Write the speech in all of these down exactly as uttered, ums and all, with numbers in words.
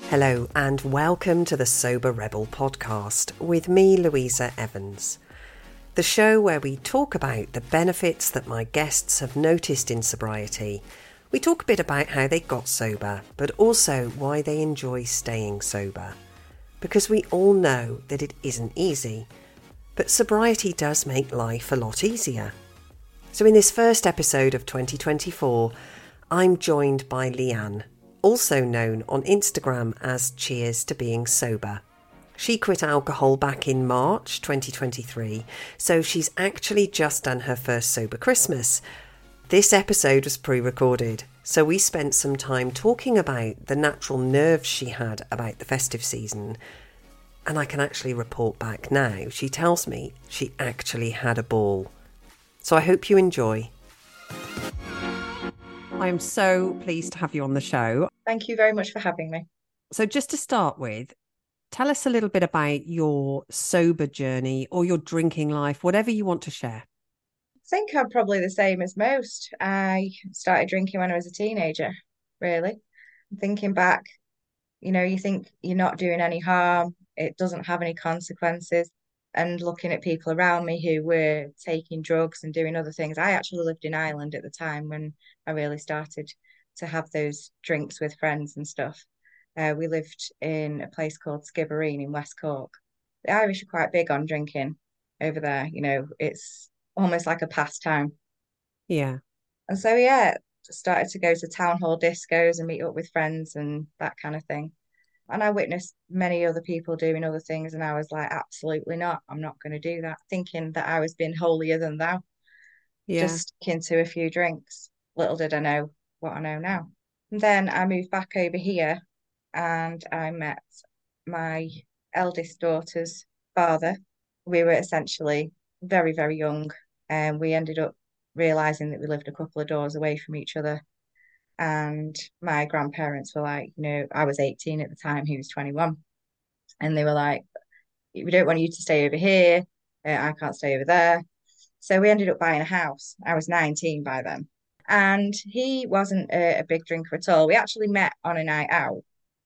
Hello and welcome to the Sober Rebel podcast with me, Louisa Evans. The show where we talk about the benefits that my guests have noticed in sobriety. We talk a bit about how they got sober, but also why they enjoy staying sober. Because we all know that it isn't easy, but sobriety does make life a lot easier. So in this first episode of twenty twenty-four, I'm joined by Leanne, also known on Instagram as Cheers to Being Sober. She quit alcohol back in March twenty twenty-three, so she's actually just done her first sober Christmas. This episode was pre-recorded, so we spent some time talking about the natural nerves she had about the festive season. And I can actually report back now. She tells me she actually had a ball. So I hope you enjoy. I am so pleased to have you on the show. Thank you very much for having me. So just to start with, tell us a little bit about your sober journey or your drinking life, whatever you want to share. I think I'm probably the same as most. I started drinking when I was a teenager, really. Thinking back, you know, you think you're not doing any harm, it doesn't have any consequences. And looking at people around me who were taking drugs and doing other things. I actually lived in Ireland at the time when I really started to have those drinks with friends and stuff. Uh, we lived in a place called Skibbereen in West Cork. The Irish are quite big on drinking over there. You know, it's almost like a pastime. Yeah. And so, yeah, started to go to town hall discos and meet up with friends and that kind of thing. And I witnessed many other people doing other things, and I was like, absolutely not. I'm not going to do that. Thinking that I was being holier than thou, Yeah. just into a few drinks. Little did I know what I know now. And then I moved back over here and I met my eldest daughter's father. We were essentially very, very young, and we ended up realizing that we lived a couple of doors away from each other. And my grandparents were like, you know, I was eighteen at the time, he was twenty-one. And they were like, we don't want you to stay over here. Uh, I can't stay over there. So we ended up buying a house. I was nineteen by then. And he wasn't a, a big drinker at all. We actually met on a night out.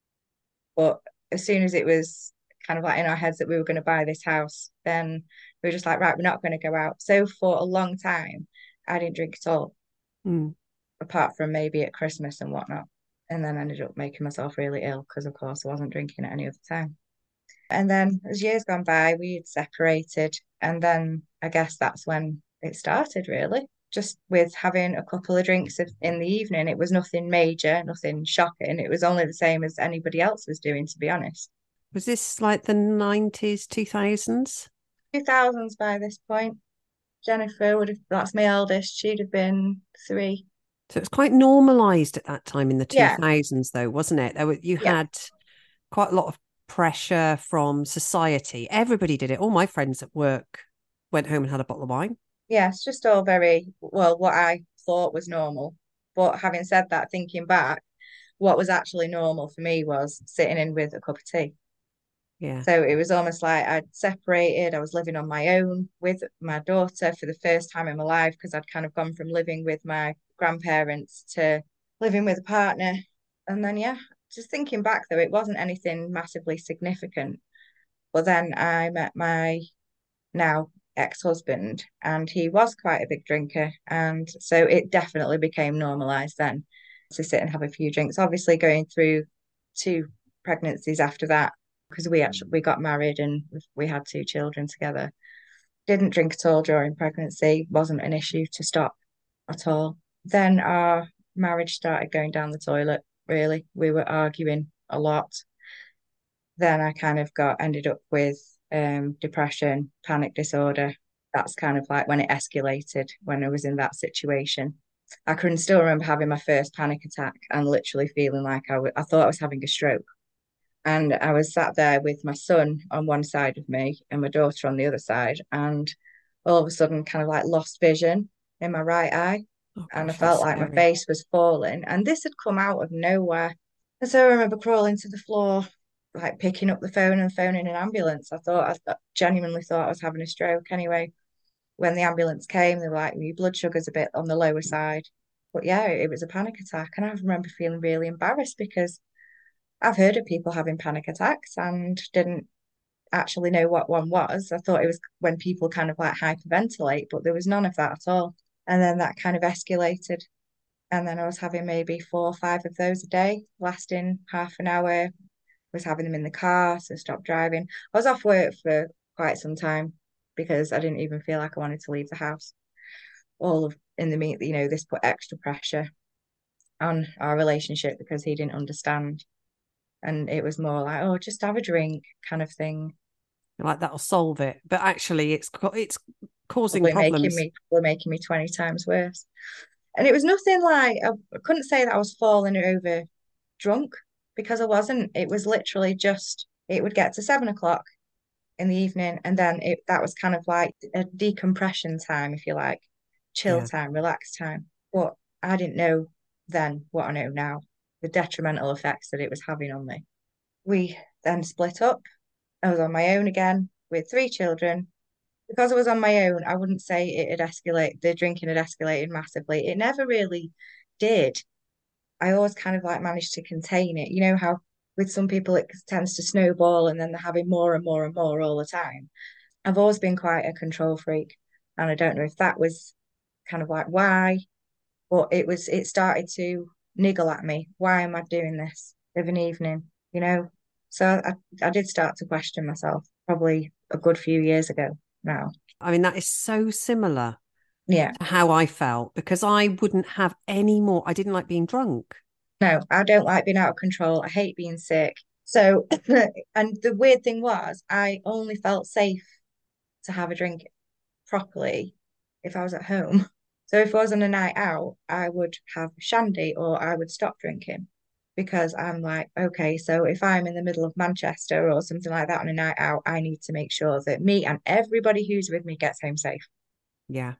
But as soon as it was kind of like in our heads that we were going to buy this house, then we were just like, right, we're not going to go out. So for a long time, I didn't drink at all, Mm. apart from maybe at Christmas and whatnot. And then ended up making myself really ill because, of course, I wasn't drinking at any other time. And then as years gone by, we had separated. And then I guess that's when it started, really. Just with having a couple of drinks in the evening. It was nothing major, nothing shocking. It was only the same as anybody else was doing, to be honest. Was this like the nineties, two thousands? two thousands by this point. Jennifer would have, that's my eldest, she'd have been three. So it was quite normalised at that time in the Yeah, two thousands, though, wasn't it? There were, you yeah, had quite a lot of pressure from society. Everybody did it. All my friends at work went home and had a bottle of wine. yeah. It's just all very, well, what I thought was normal. But having said that, thinking back, what was actually normal for me was sitting in with a cup of tea. Yeah. So it was almost like I'd separated. I was living on my own with my daughter for the first time in my life because I'd kind of gone from living with my grandparents to living with a partner. And then, yeah, just thinking back though, it wasn't anything massively significant. But then I met my now ex-husband, and he was quite a big drinker. And so it definitely became normalized then to sit and have a few drinks. Obviously, going through two pregnancies after that, because we actually we got married and we had two children together. Didn't drink at all during pregnancy, wasn't an issue to stop at all. Then our marriage started going down the toilet, really. We were arguing a lot. Then I kind of got ended up with um, depression, panic disorder. That's kind of like when it escalated when I was in that situation. I can still remember having my first panic attack and literally feeling like I, w- I thought I was having a stroke. And I was sat there with my son on one side of me and my daughter on the other side. And all of a sudden, kind of like lost vision in my right eye. Oh And I gosh, that's felt like my scary. face was falling. And this had come out of nowhere. And so I remember crawling to the floor, like picking up the phone and phoning an ambulance. I thought, I genuinely thought I was having a stroke anyway. When the ambulance came, they were like, your blood sugar's a bit on the lower side. But yeah, it was a panic attack. And I remember feeling really embarrassed because I've heard of people having panic attacks and didn't actually know what one was. I thought it was when people kind of like hyperventilate, but there was none of that at all. And then that kind of escalated. And then I was having maybe four or five of those a day, lasting half an hour. Was having them in the car, so stopped driving. I was off work for quite some time because I didn't even feel like I wanted to leave the house. All of in the meet, you know, this put extra pressure on our relationship because he didn't understand. And it was more like, oh, just have a drink kind of thing. Like that'll solve it. But actually, it's it's causing Probably making problems. me probably making me twenty times worse. And it was nothing like I, I couldn't say that I was falling over drunk because I wasn't. It was literally just it would get to seven o'clock in the evening, and then it that was kind of like a decompression time, if you like, chill Yeah. time, relax time. But I didn't know then what I know now, the detrimental effects that it was having on me. We then split up. I was on my own again with three children. Because I was on my own, I wouldn't say it had escalated, the drinking had escalated massively. It never really did. I always kind of like managed to contain it. You know how with some people it tends to snowball and then they're having more and more and more all the time. I've always been quite a control freak, and I don't know if that was kind of like why, but it was it started to niggle at me. Why am I doing this of an evening? You know? So I, I did start to question myself probably a good few years ago now. I mean, that is so similar Yeah. to how I felt because I wouldn't have any more. I didn't like being drunk. No, I don't like being out of control. I hate being sick. So, and the weird thing was, I only felt safe to have a drink properly if I was at home. So if I was on a night out, I would have shandy or I would stop drinking because I'm like, okay, so if I'm in the middle of Manchester or something like that on a night out, I need to make sure that me and everybody who's with me gets home safe. Yeah.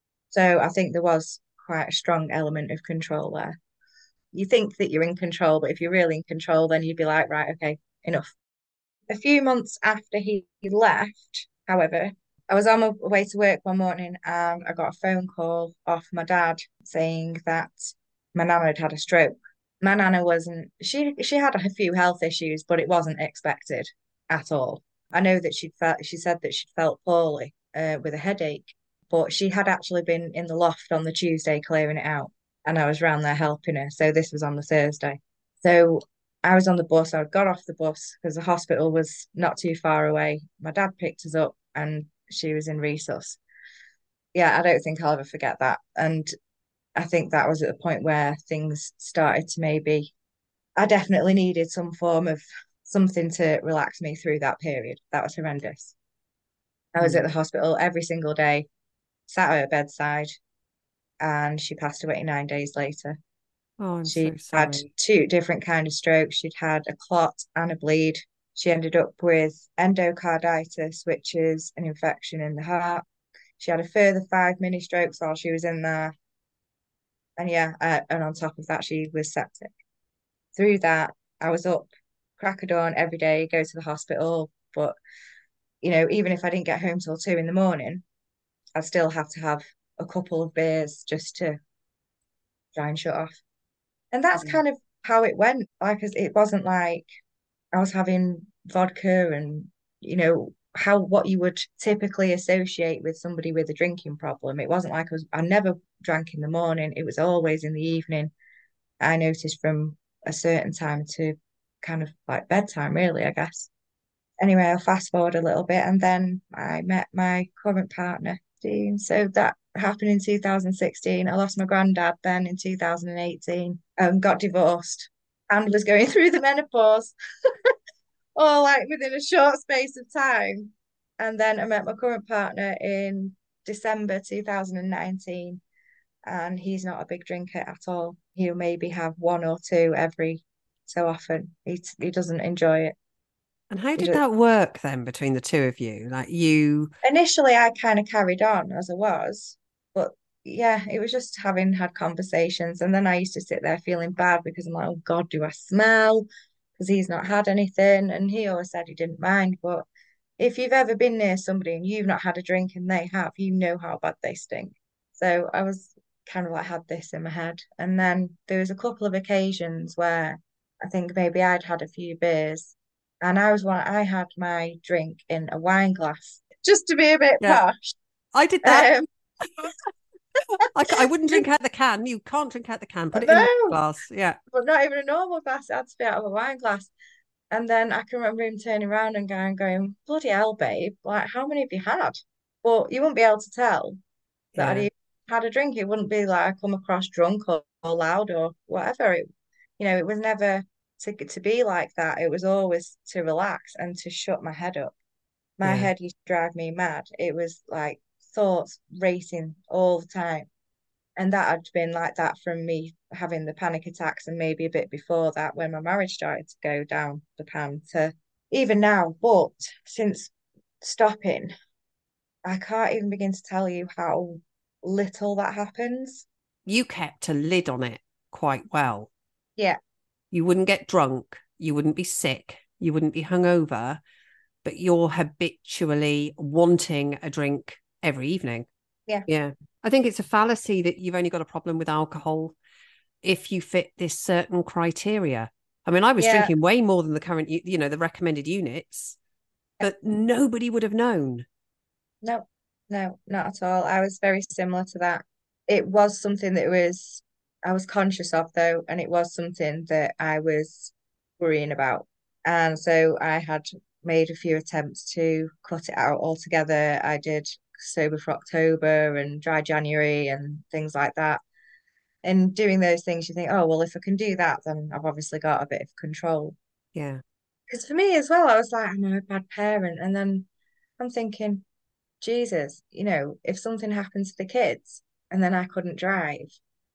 So I think there was quite a strong element of control there. You think that you're in control, but if you're really in control, then you'd be like, right, okay, enough. A few months after he left, however, I was on my way to work one morning and I got a phone call off my dad saying that my nana had had a stroke. My nana wasn't, she she had a few health issues, but it wasn't expected at all. I know that she'd felt, she said that she'd felt poorly uh, with a headache, but she had actually been in the loft on the Tuesday clearing it out, and I was round there helping her. So this was on the Thursday. So I was on the bus. I got off the bus because the hospital was not too far away. My dad picked us up and she was in resus. Yeah, I don't think I'll ever forget that. And I think that was at the point where things started to maybe, I definitely needed some form of something to relax me through that period. That was horrendous. I was at Mm. the hospital every single day, sat at her bedside, and she passed away nine days later. Oh, I'm She so had sorry. two different kind of strokes. She'd had a clot and a bleed. She ended up with endocarditis, which is an infection in the heart. She had a further five mini strokes while she was in there. And yeah, uh, and on top of that, she was septic. Through that, I was up crack of dawn every day, go to the hospital. But, you know, even if I didn't get home till two in the morning, I'd still have to have a couple of beers just to try and shut off. And that's Yeah. kind of how it went. Like, it wasn't like I was having vodka and, you know, how what you would typically associate with somebody with a drinking problem. It wasn't like I was, I never drank in the morning. It was always in the evening. I noticed from a certain time to kind of like bedtime, really, I guess. Anyway, I'll fast forward a little bit and then I met my current partner, Dean. So that happened in two thousand sixteen. I lost my granddad then in two thousand eighteen, um, got divorced and was going through the menopause all like within a short space of time. And then I met my current partner in December two thousand nineteen, and he's not a big drinker at all. He'll maybe have one or two every so often. He he doesn't enjoy it. And how He did do- that work then between the two of you? Like you, Initially, I kind of carried on as I was, but yeah, it was just having had conversations, and then I used to sit there feeling bad because I'm like, oh God, do I smell? Because he's not had anything, and he always said he didn't mind, but if you've ever been near somebody and you've not had a drink and they have, you know how bad they stink. So I was kind of like had this in my head. And then there was a couple of occasions where I think maybe I'd had a few beers, and I was one. I had my drink in a wine glass just to be a bit Yeah, posh. I did that. Um, I, c- I wouldn't drink out the can. You can't drink out the can. Put it in the no, glass. Yeah, but not even a normal glass. It had to be out of a wine glass. And then I can remember him turning around and going, going, bloody hell, babe, like how many have you had? But you wouldn't be able to tell that I'd yeah, even had a drink. It wouldn't be like I come across drunk or, or loud or whatever. It, you know, it was never to to be like that. It was always to relax and to shut my head up. My yeah, head used to drive me mad. It was like thoughts racing all the time. And that had been like that from me having the panic attacks and maybe a bit before that when my marriage started to go down the pan to even now. But since stopping, I can't even begin to tell you how little that happens. you kept a lid on it quite well. Yeah, You wouldn't get drunk. You wouldn't be sick. You wouldn't be hungover, but you're habitually wanting a drink every evening. yeah, Yeah. I think it's a fallacy that you've only got a problem with alcohol if you fit this certain criteria. I mean, I was yeah. drinking way more than the current, you know, the recommended units, but nobody would have known. No, no, not at all. I was very similar to that. It was something that was I was conscious of though, and it was something that I was worrying about. And so I had made a few attempts to cut it out altogether. I did sober for October and dry January and things like that. And doing those things, you think, oh, well, if I can do that, then I've obviously got a bit of control. Yeah. Because for me as well, I was like, I'm a bad parent. And then I'm thinking, Jesus, you know, if something happened to the kids and then I couldn't drive,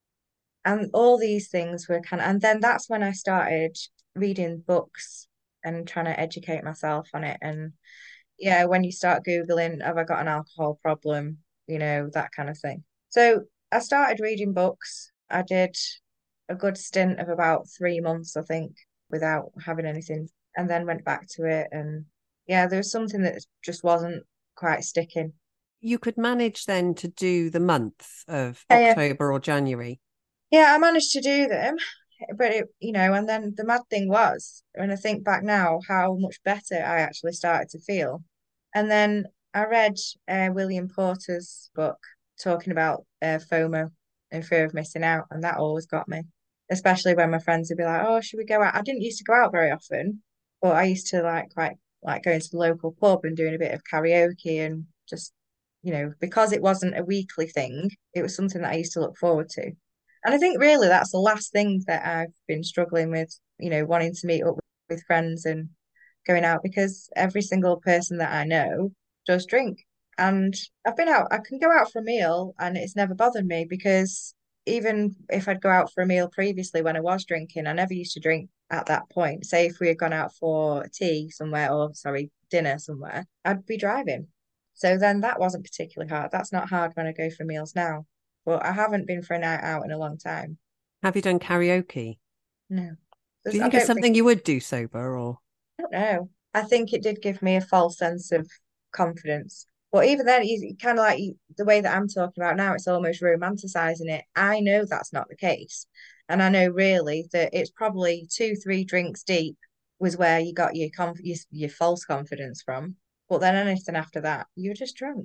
and all these things were kind of, and then that's when I started reading books and trying to educate myself on it. And yeah, when you start Googling, have I got an alcohol problem? You know, that kind of thing. So I started reading books. I did a good stint of about three months, I think, without having anything, and then went back to it. And yeah, there was something that just wasn't quite sticking. You could manage then to do the month of Yeah, yeah. October or January. Yeah, I managed to do them, but it, you know, and then the mad thing was, when I think back now, how much better I actually started to feel. And then I read uh, William Porter's book talking about uh, FOMO and fear of missing out, and that always got me, especially when my friends would be like, "Oh, should we go out?" I didn't used to go out very often, but I used to like quite like going to the local pub and doing a bit of karaoke and just, you know, because it wasn't a weekly thing, it was something that I used to look forward to. And I think really that's the last thing that I've been struggling with, you know, wanting to meet up with friends and going out because every single person that I know does drink. And I've been out, I can go out for a meal and it's never bothered me because even if I'd go out for a meal previously when I was drinking, I never used to drink at that point. Say if we had gone out for tea somewhere or sorry, dinner somewhere, I'd be driving. So then that wasn't particularly hard. That's not hard when I go for meals now. But I haven't been for a night out in a long time. Have you done karaoke? No. Do There's, you I think it's don't think, something you would do sober or? I don't know. I think it did give me a false sense of confidence. But even then, you kind of like the way that I'm talking about now, it's almost romanticizing it. I know that's not the case. And I know really that it's probably two, three drinks deep was where you got your conf your, your false confidence from. But then anything after that, you're just drunk.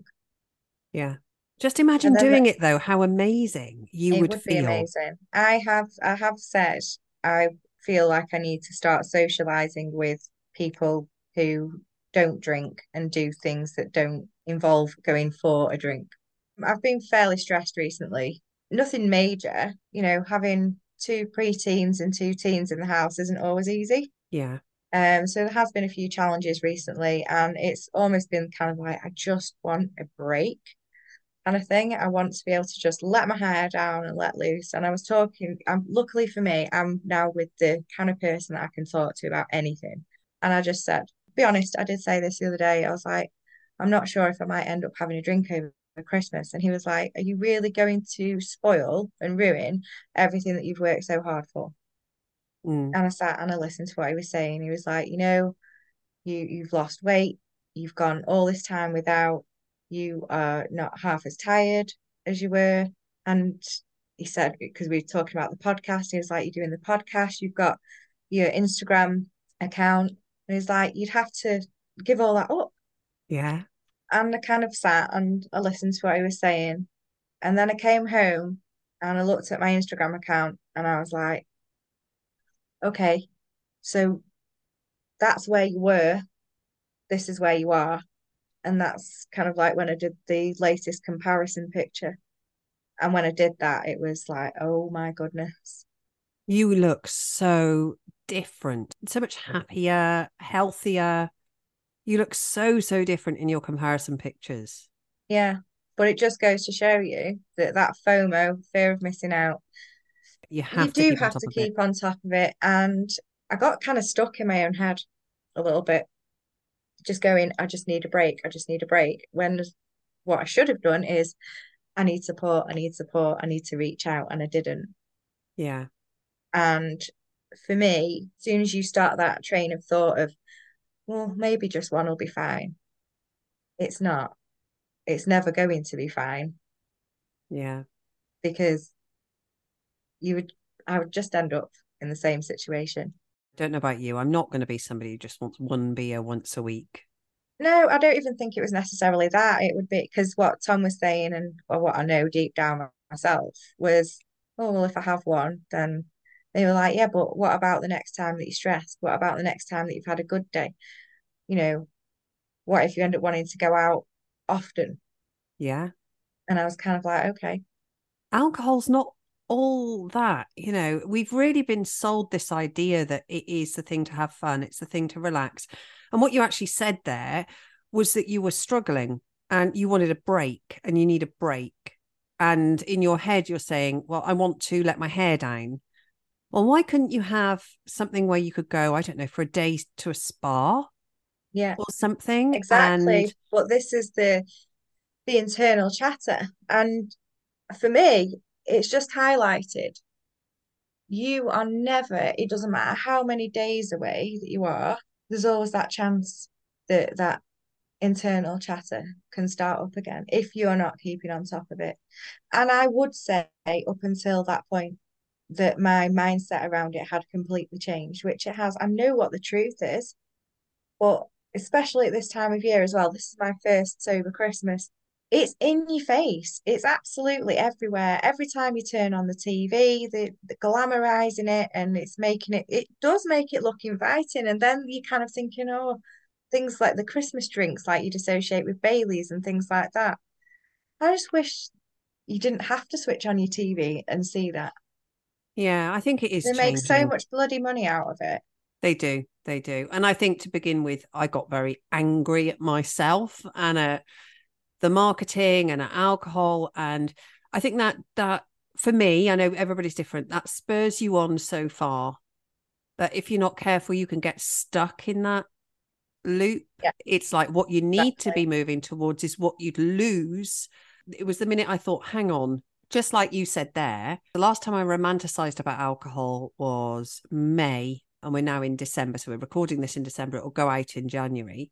Yeah. Just And imagine then doing it though, how amazing you it would would be feel. amazing. I have I have said I feel like I need to start socializing with people who don't drink and do things that don't involve going for a drink. I've been fairly stressed recently. Nothing major, you know, having two preteens and two teens in the house isn't always easy. Yeah. Um, so there has been a few challenges recently, and it's almost been kind of like I just want a break kind of thing. I want to be able to just let my hair down and let loose. And I was talking, I'm luckily for me, I'm now with the kind of person that I can talk to about anything. And I just said, be honest, I did say this the other day. I was like, I'm not sure if I might end up having a drink over Christmas. And he was like, are you really going to spoil and ruin everything that you've worked so hard for? Mm. And I sat and I listened to what he was saying. He was like, you know, you you've lost weight, you've gone all this time without, you are not half as tired as you were. And he said, because we were talking about the podcast, he was like, you're doing the podcast, you've got your Instagram account. And he's like, you'd have to give all that up. Yeah. And I kind of sat and I listened to what he was saying. And then I came home and I looked at my Instagram account and I was like, okay, so that's where you were. This is where you are. And that's kind of like when I did the latest comparison picture. And when I did that, it was like, oh my goodness. You look so different, so much happier, healthier. You look so, so different in your comparison pictures. Yeah. But it just goes to show you that that FOMO, fear of missing out, You you have to do keep on have top to of it. keep on top of it. And I got kind of stuck in my own head a little bit, just going, I just need a break. I just need a break. When what I should have done is, I need support. I need support. I need to reach out. And I didn't. Yeah. And for me, as soon as you start that train of thought of, well, maybe just one will be fine, it's not. It's never going to be fine Yeah. because you would, I would just end up in the same situation. Don't know about you. I'm not going to be somebody who just wants one beer once a week. No, I don't even think it was necessarily that. It would be because what Tom was saying and or what I know deep down myself was, oh, well, if I have one, then they were like, yeah, but what about the next time that you're stressed? What about the next time that you've had a good day? You know, what if you end up wanting to go out often? Yeah. And I was kind of like, okay, Alcohol's not all that. You know, we've really been sold this idea that it is the thing to have fun, it's the thing to relax. And what you actually said there was that you were struggling and you wanted a break and you need a break. And in your head, you're saying, well, I want to let my hair down. Well, why couldn't you have something where you could go, I don't know, for a day to a spa yeah, or something? And exactly. But this is the the internal chatter. And for me, it's just highlighted. You are never, it doesn't matter how many days away that you are, there's always that chance that that internal chatter can start up again if you're not keeping on top of it. And I would say up until that point that my mindset around it had completely changed, which it has. I know what the truth is, but especially at this time of year as well, this is my first sober Christmas. It's in your face. It's absolutely everywhere. Every time you turn on the T V, the, the glamorizing it and it's making it, it does make it look inviting. And then you kind of thinking, oh, things like the Christmas drinks, like you'd associate with Baileys and things like that. I just wish you didn't have to switch on your T V and see that. yeah, I think it is They make so changing. much bloody money out of it. They do. They do. And I think to begin with, I got very angry at myself and at the marketing and at alcohol. And I think that that for me, I know everybody's different, that spurs you on so far that if you're not careful, you can get stuck in that loop. Yeah, It's like what you need to be exactly. moving towards is what you'd lose. It was the minute I thought, hang on, just like you said there, the last time I romanticized about alcohol was May, and we're now in December. So we're recording this in December. It'll go out in January.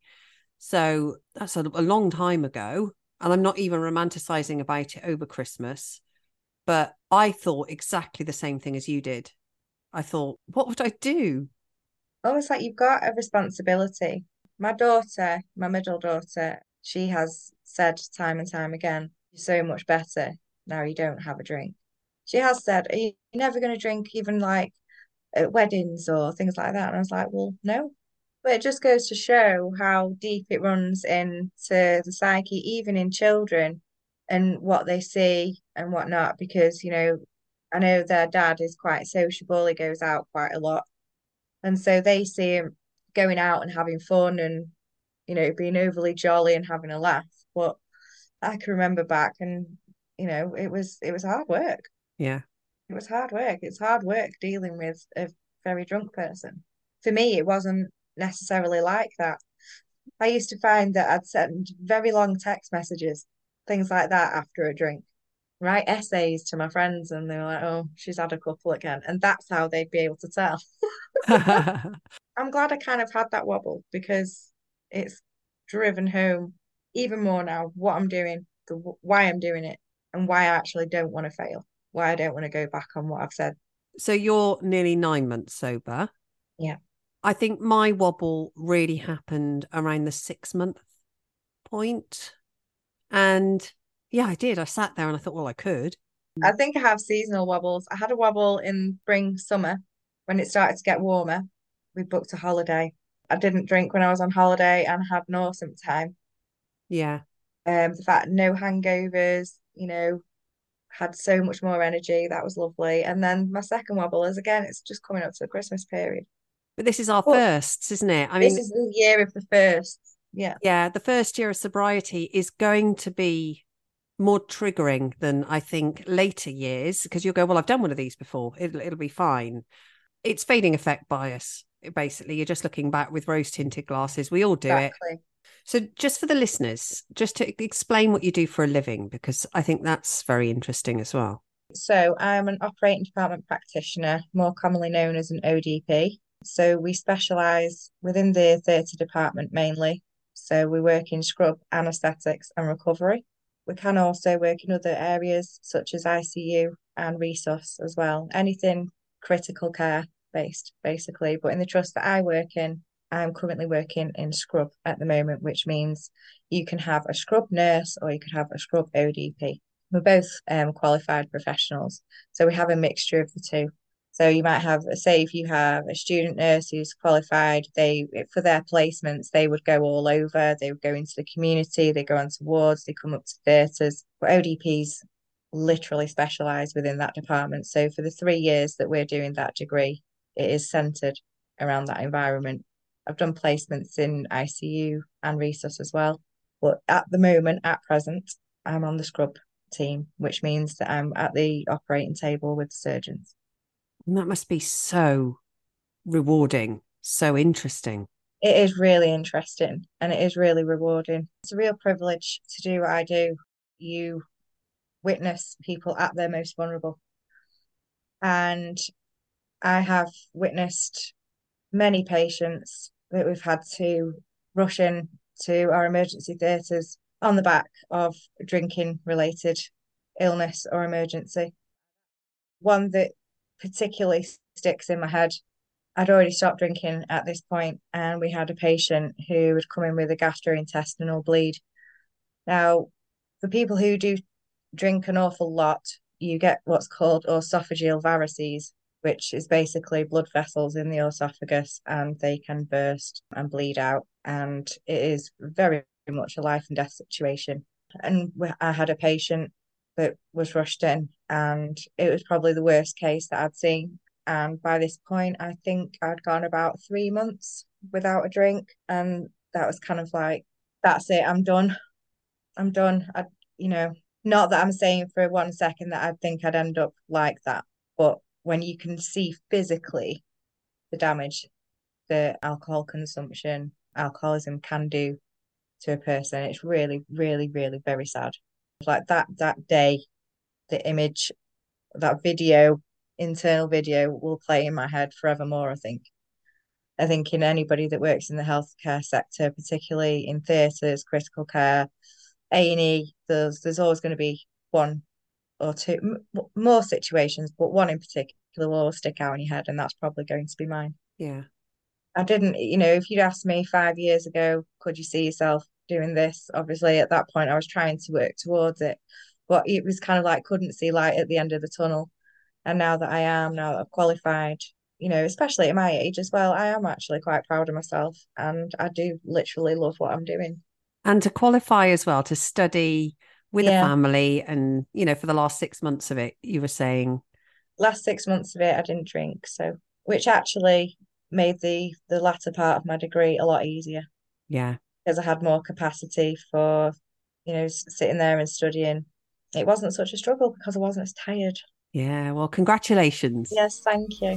So that's a, a long time ago. And I'm not even romanticizing about it over Christmas. But I thought exactly the same thing as you did. I thought, what would I do? Almost like you've got a responsibility. My daughter, my middle daughter, she has said time and time again, you're so much better now you don't have a drink. She has said, are you never going to drink even like at weddings or things like that? And I was like, well, no. But it just goes to show how deep it runs into the psyche, even in children, and what they see and whatnot. Because, you know, I know their dad is quite sociable, he goes out quite a lot. And so they see him going out and having fun and, you know, being overly jolly and having a laugh. But I can remember back and, you know, it was it was hard work. Yeah. It was hard work. It's hard work dealing with a very drunk person. For me, it wasn't necessarily like that. I used to find that I'd send very long text messages, things like that after a drink, write essays to my friends, and they were like, oh, she's had a couple again. And that's how they'd be able to tell. I'm glad I kind of had that wobble because it's driven home even more now what I'm doing, the why I'm doing it, and why I actually don't want to fail, why I don't want to go back on what I've said. So you're nearly nine months sober. Yeah. I think my wobble really happened around the six month point. And yeah, I did. I sat there and I thought, well, I could. I think I have seasonal wobbles. I had a wobble in spring, summer when it started to get warmer. We booked a holiday. I didn't drink when I was on holiday and had an awesome time. Yeah. Um, the fact no hangovers, you know, had so much more energy. That was lovely. And then my second wobble is again, it's just coming up to the Christmas period. But this is our But firsts, isn't it? I this mean, is the year of the first. Yeah, yeah, the first year of sobriety is going to be more triggering than I think later years because you'll go, well, I've done one of these before. It'll, it'll be fine. It's fading effect bias. Basically, you're just looking back with rose tinted glasses. We all do it. exactly. So, just for the listeners, just to explain what you do for a living, because I think that's very interesting as well. So I'm an operating department practitioner, more commonly known as an O D P. So we specialise within the theatre department mainly. So we work in scrub, anaesthetics and recovery. We can also work in other areas such as I C U and resus as well. Anything critical care based, basically. But in the trust that I work in, I'm currently working in scrub at the moment, which means you can have a scrub nurse or you could have a scrub O D P. We're both um, qualified professionals, so we have a mixture of the two. So you might have, say, if you have a student nurse who's qualified, they for their placements they would go all over. They would go into the community, they go onto wards, they come up to theatres. But O D Ps literally specialise within that department. So for the three years that we're doing that degree, it is centred around that environment. I've done placements in I C U and resus as well, but at the moment, at present, I'm on the scrub team, which means that I'm at the operating table with the surgeons. And that must be so rewarding, so interesting. It is really interesting and it is really rewarding. It's a real privilege to do what I do. You witness people at their most vulnerable. And I have witnessed many patients that we've had to rush in to our emergency theatres on the back of drinking related illness or emergency. One that particularly sticks in my head. I'd already stopped drinking at this point, and we had a patient who would come in with a gastrointestinal bleed. Now, for people who do drink an awful lot, you get what's called esophageal varices, which is basically blood vessels in the esophagus, and they can burst and bleed out. And it is very much a life and death situation. And I had a patient that was rushed in, and it was probably the worst case that I'd seen. And by this point, I think I'd gone about three months without a drink. And that was kind of like, that's it, I'm done. I'm done. I, you know, not that I'm saying for one second that I think I'd end up like that, but when you can see physically the damage that alcohol consumption, alcoholism can do to a person, it's really, really, really very sad. Like that that day, the image, that video, internal video will play in my head forevermore, I think. I think in anybody that works in the healthcare sector, particularly in theatres, critical care, A and E, there's there's always going to be one or two m- more situations, but one in particular will always stick out in your head, and that's probably going to be mine. Yeah. I didn't, you know, if you'd asked me five years ago, could you see yourself doing this? Obviously, at that point, I was trying to work towards it, but it was kind of like couldn't see light at the end of the tunnel. And now that I am, now that I've qualified, you know, especially at my age as well, I am actually quite proud of myself, and I do literally love what I'm doing. And to qualify as well, to study with a Yeah, family and, you know, for the last six months of it, you were saying, last six months of it, I didn't drink, so which actually made the the latter part of my degree a lot easier yeah, because I had more capacity for, you know, s- sitting there and studying. It wasn't such a struggle because I wasn't as tired. yeah. Well, congratulations. Yes, thank you.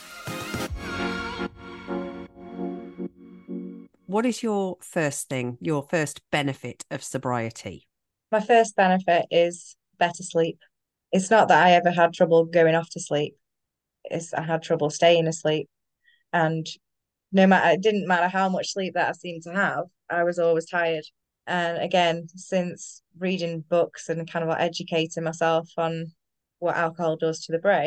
What is your first thing, your first benefit of sobriety? My first benefit is better sleep. It's not that I ever had trouble going off to sleep. It's I had trouble staying asleep. And no matter, it didn't matter how much sleep that I seemed to have, I was always tired. And again, since reading books and kind of like educating myself on what alcohol does to the brain,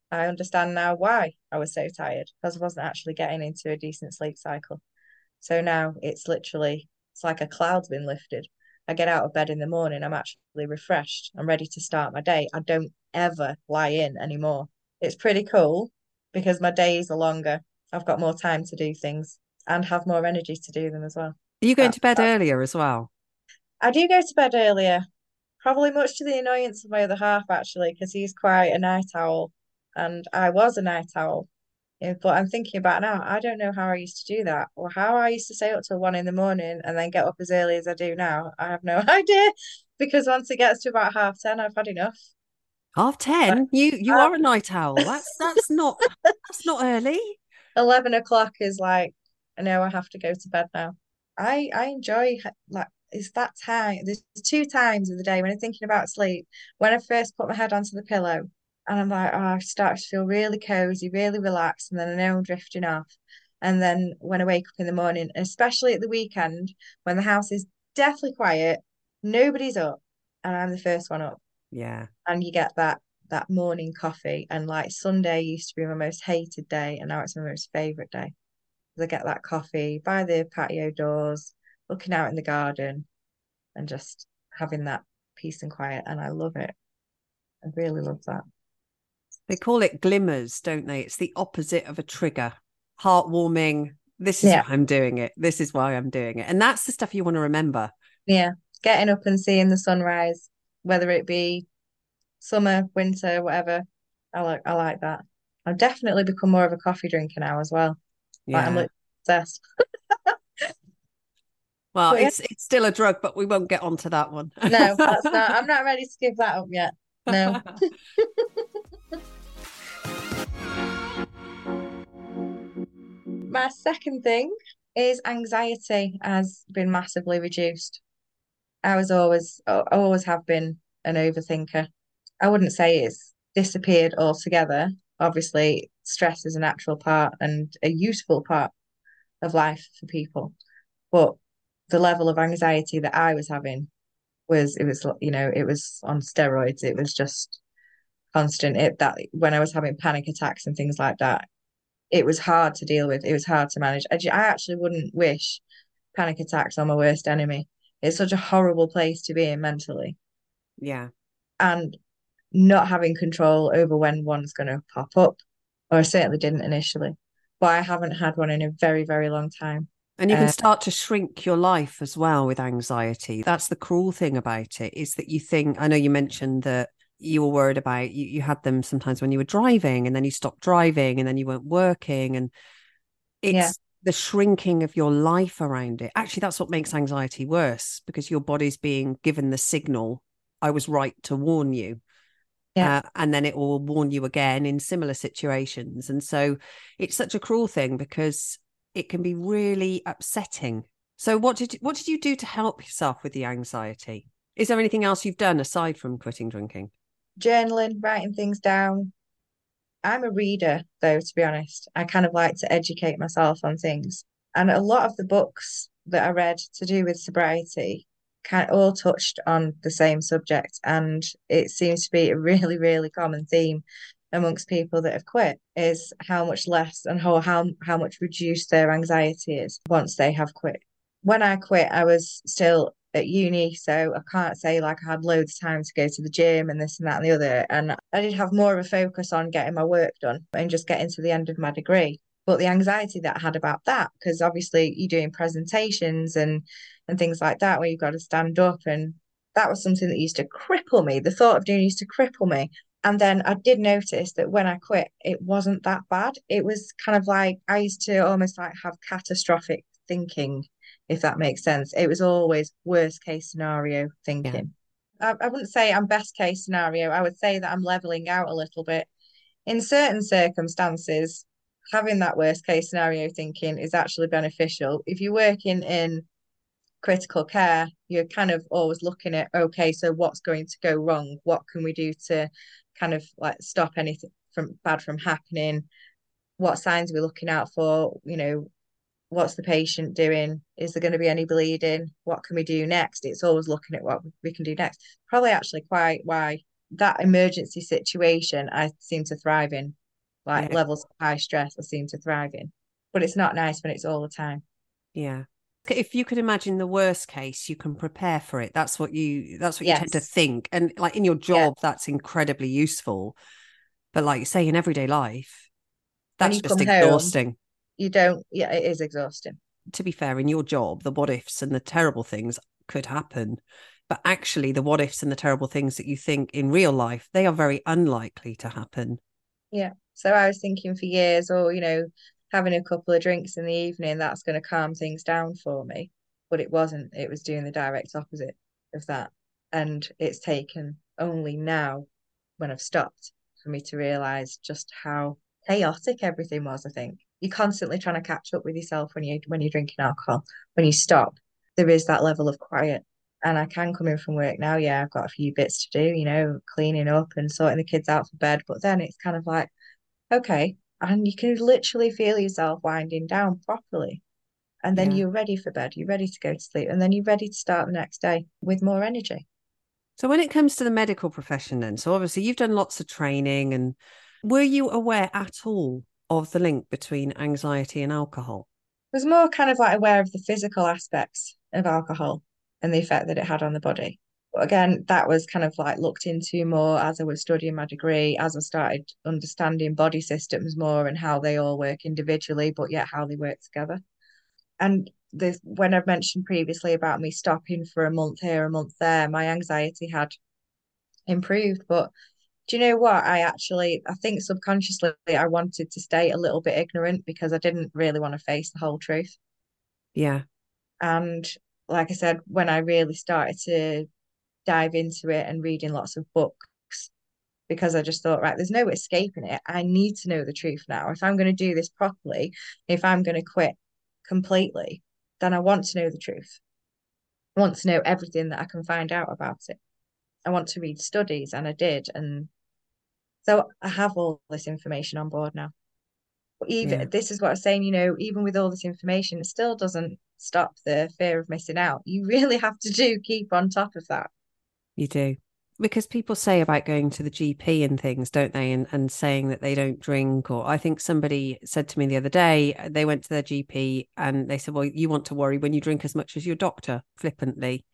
I understand now why I was so tired, because I wasn't actually getting into a decent sleep cycle. So now it's literally, it's like a cloud's been lifted. I get out of bed in the morning, I'm actually refreshed. I'm ready to start my day. I don't ever lie in anymore. It's pretty cool because my days are longer. I've got more time to do things and have more energy to do them as well. Are you going That, to bed that earlier as well? I do go to bed earlier, probably much to the annoyance of my other half, actually, because he's quite a night owl and I was a night owl. Yeah, but I'm thinking about now, I don't know how I used to do that or how I used to stay up till one in the morning and then get up as early as I do now. I have no idea because once it gets to about half ten, I've had enough. Half But ten? You you uh, are a night owl. That's that's not that's not early. eleven o'clock is like, I know I have to go to bed now. I I enjoy ha- like it's that time. There's two times of the day when I'm thinking about sleep. When I first put my head onto the pillow and I'm like, oh, I start to feel really cozy, really relaxed, and then I know I'm drifting off. And then when I wake up in the morning, especially at the weekend, when the house is deathly quiet, nobody's up, and I'm the first one up, Yeah. and you get that that morning coffee. And like Sunday used to be my most hated day, and now it's my most favorite day. I get that coffee by the patio doors, looking out in the garden, and just having that peace and quiet. And I love it. I really love that. They call it glimmers, don't they? It's the opposite of a trigger. Heartwarming. This is Yeah, why I'm doing it. This is why I'm doing it. And that's the stuff you want to remember. yeah. Getting up and seeing the sunrise, whether it be summer, winter, whatever. I like I like that. I've definitely become more of a coffee drinker now as well. Like I'm Yeah. literally obsessed. Well, But yeah, it's it's still a drug, but we won't get onto that one. no, that's not. I'm not ready to give that up yet. No. My second thing is anxiety has been massively reduced. I was always, I always have been an overthinker. I wouldn't say it's disappeared altogether. Obviously, stress is a natural part and a useful part of life for people. But the level of anxiety that I was having was, it was, you know, it was on steroids. It was just constant. It that when I was having panic attacks and things like that, it was hard to deal with. It was hard to manage. I, I actually wouldn't wish panic attacks on my worst enemy. It's such a horrible place to be in mentally. Yeah. And not having control over when one's going to pop up, or I certainly didn't initially, but I haven't had one in a very, very long time. And you can Uh, start to shrink your life as well with anxiety. That's the cruel thing about it, is that you think, I know you mentioned that you were worried about, you, you had them sometimes when you were driving and then you stopped driving and then you weren't working. And yeah, it's the shrinking of your life around it. Actually, that's what makes anxiety worse because your body's being given the signal, I was right to warn you. yeah. Uh, and then it will warn you again in similar situations. And so it's such a cruel thing because it can be really upsetting. So what did you, what did you do to help yourself with the anxiety? Is there anything else you've done aside from quitting drinking? Journaling, writing things down. I'm a reader, though, to be honest. I kind of like to educate myself on things. And a lot of the books that I read to do with sobriety kind of all touched on the same subject. And it seems to be a really, really common theme amongst people that have quit is how much less and how how, how much reduced their anxiety is once they have quit. When I quit, I was still at uni, so I can't say like I had loads of time to go to the gym and this and that and the other. And I did have more of a focus on getting my work done and just getting to the end of my degree. But the anxiety that I had about that, because obviously you're doing presentations and and things like that where you've got to stand up, and that was something that used to cripple me. The thought of doing used to cripple me. And then I did notice that when I quit, it wasn't that bad. It was kind of like I used to almost like have catastrophic thinking, if that makes sense. It was always worst case scenario Yeah. thinking. I, I wouldn't say I'm best case scenario. I would say that I'm leveling out a little bit. In certain circumstances, having that worst case scenario thinking is actually beneficial. If you're working in critical care, you're kind of always looking at, okay, so what's going to go wrong? What can we do to kind of like stop anything from bad from happening? What signs are we looking out for? You know, what's the patient doing? Is there going to be any bleeding? What can we do next? It's always looking at what we can do next. Probably actually quite why that emergency situation, I seem to thrive in. Like Yeah. levels of high stress, I seem to thrive in. But it's not nice when it's all the time. Yeah. If you could imagine the worst case, you can prepare for it. That's what you that's what you tend to Yes. think. And like in your Yeah. job, that's incredibly useful. But like you say, in everyday life, When that's you just come home, exhausting. you don't, yeah, it is exhausting. To be fair, in your job, the what ifs and the terrible things could happen. But actually, the what ifs and the terrible things that you think in real life, they are very unlikely to happen. Yeah. So I was thinking for years, or, you know, having a couple of drinks in the evening, that's going to calm things down for me. But it wasn't. It was doing the direct opposite of that. And it's taken only now when I've stopped for me to realize just how chaotic everything was, I think. You're constantly trying to catch up with yourself when you when you're drinking alcohol. When you stop, there is that level of quiet. And I can come in from work now. Yeah, I've got a few bits to do, you know, cleaning up and sorting the kids out for bed. But then it's kind of like, okay, and you can literally feel yourself winding down properly. And then Yeah. you're ready for bed, you're ready to go to sleep, and then you're ready to start the next day with more energy. So when it comes to the medical profession, then, so obviously you've done lots of training, and were you aware at all of the link between anxiety and alcohol? I was more kind of like aware of the physical aspects of alcohol and the effect that it had on the body. But again, that was kind of like looked into more as I was studying my degree, as I started understanding body systems more and how they all work individually, but yet how they work together. And this, when I've mentioned previously about me stopping for a month here, a month there, my anxiety had improved. But do you know what? I actually, I think subconsciously, I wanted to stay a little bit ignorant because I didn't really want to face the whole truth. Yeah. And like I said, when I really started to dive into it and reading lots of books, because I just thought, right, there's no escaping it. I need to know the truth now. If I'm going to do this properly, if I'm going to quit completely, then I want to know the truth. I want to know everything that I can find out about it. I want to read studies, and I did. And so I have all this information on board now. But Yeah. even this is what I'm saying, you know, even with all this information, it still doesn't stop the fear of missing out. You really have to do keep on top of that. You do. Because people say about going to the G P and things, don't they? And, and saying that they don't drink. Or I think somebody said to me the other day, they went to their G P and they said, well, you want to worry when you drink as much as your doctor, flippantly.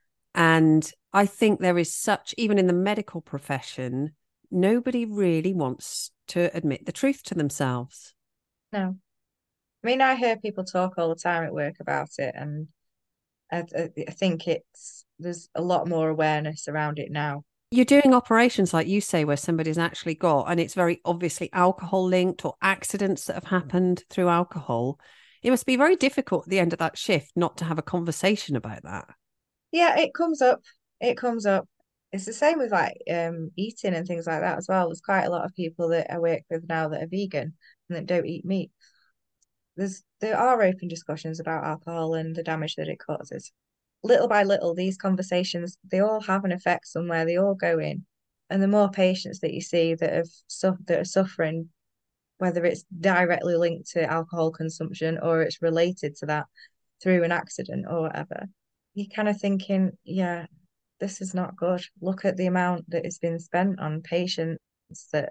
And I think there is such, even in the medical profession, nobody really wants to admit the truth to themselves. No. I mean, I hear people talk all the time at work about it, and I, I I think it's there's a lot more awareness around it now. You're doing operations, like you say, where somebody's actually got, and it's very obviously alcohol linked or accidents that have happened through alcohol. It must be very difficult at the end of that shift not to have a conversation about that. Yeah, it comes up. It comes up. It's the same with like um eating and things like that as well. There's quite a lot of people that I work with now that are vegan and that don't eat meat. There's there are open discussions about alcohol and the damage that it causes. Little by little, these conversations, they all have an effect somewhere, they all go in. And the more patients that you see that have su that are suffering, whether it's directly linked to alcohol consumption or it's related to that through an accident or whatever, you're kind of thinking, yeah, this is not good. Look at the amount that has been spent on patients that,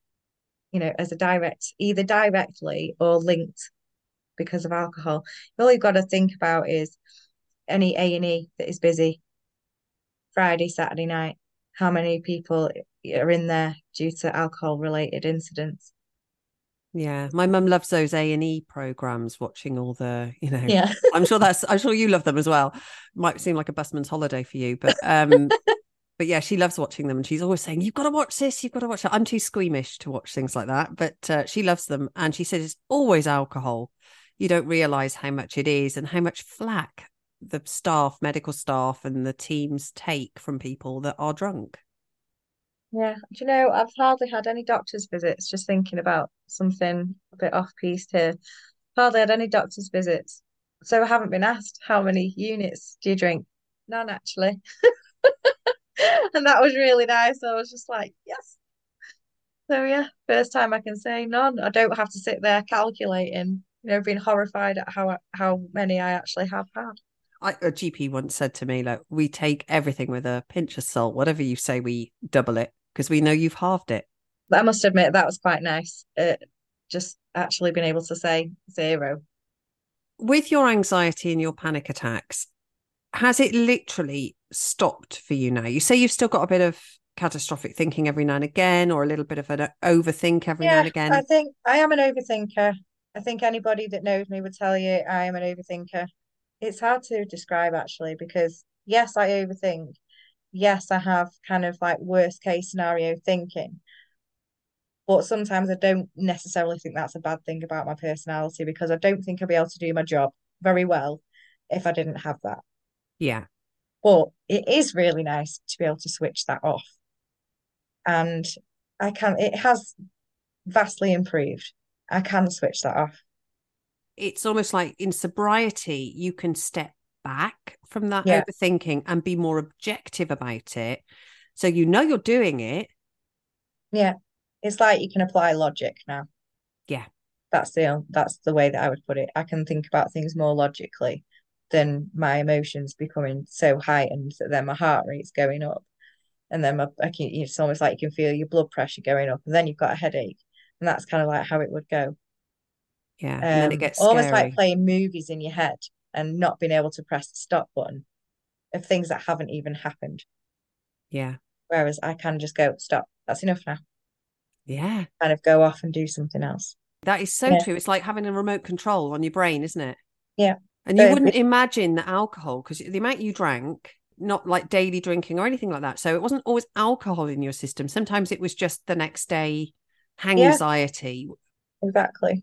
you know, as a direct, either directly or linked because of alcohol. All you've got to think about is any A and E that is busy Friday, Saturday night. How many people are in there due to alcohol related incidents? Yeah, my mum loves those A and E programs, watching all the, you know, Yeah. I'm sure that's, I'm sure you love them as well. Might seem like a busman's holiday for you, but um, but yeah, she loves watching them, and she's always saying, "You've got to watch this. You've got to watch that." I'm too squeamish to watch things like that, but uh, she loves them, and she says it's always alcohol. You don't realize how much it is, and how much flack the staff, medical staff, and the teams take from people that are drunk. Yeah. Do you know, I've hardly had any doctor's visits, just thinking about something a bit off piece here. Hardly had any doctor's visits. So I haven't been asked how many units do you drink? None, actually. And that was really nice. I was just like, yes. So yeah, first time I can say none. I don't have to sit there calculating, you know, being horrified at how how many I actually have had. I, a G P once said to me, like, we take everything with a pinch of salt. Whatever you say, we double it because we know you've halved it. I must admit that was quite nice. Uh, just actually being able to say zero. With your anxiety and your panic attacks, has it literally stopped for you now? You say you've still got a bit of catastrophic thinking every now and again, or a little bit of an overthink every now Yeah, and I again. think I am an overthinker. I think anybody that knows me would tell you I am an overthinker. It's hard to describe actually because yes, I overthink. Yes, I have kind of like worst case scenario thinking, but sometimes I don't necessarily think that's a bad thing about my personality because I don't think I'd be able to do my job very well if I didn't have that. Yeah. But it is really nice to be able to switch that off. And I can, it has vastly improved. I can switch that off. It's almost like in sobriety, you can step back from that Yeah. overthinking and be more objective about it. So you know you're doing it. Yeah. It's like you can apply logic now. Yeah. That's the that's the way that I would put it. I can think about things more logically than my emotions becoming so heightened that then my heart rate's going up. And then my, I can, it's almost like you can feel your blood pressure going up, and then you've got a headache. And that's kind of like how it would go. Yeah. And then it Um, gets almost like scary. playing movies in your head and not being able to press the stop button of things that haven't even happened. Yeah. Whereas I can just go, stop, that's enough now. Yeah. Kind of go off and do something else. That is so Yeah, true. It's like having a remote control on your brain, isn't it? yeah. And you But wouldn't it, imagine that alcohol, because the amount you drank, not like daily drinking or anything like that. So it wasn't always alcohol in your system. Sometimes it was just the next day yeah, anxiety. exactly.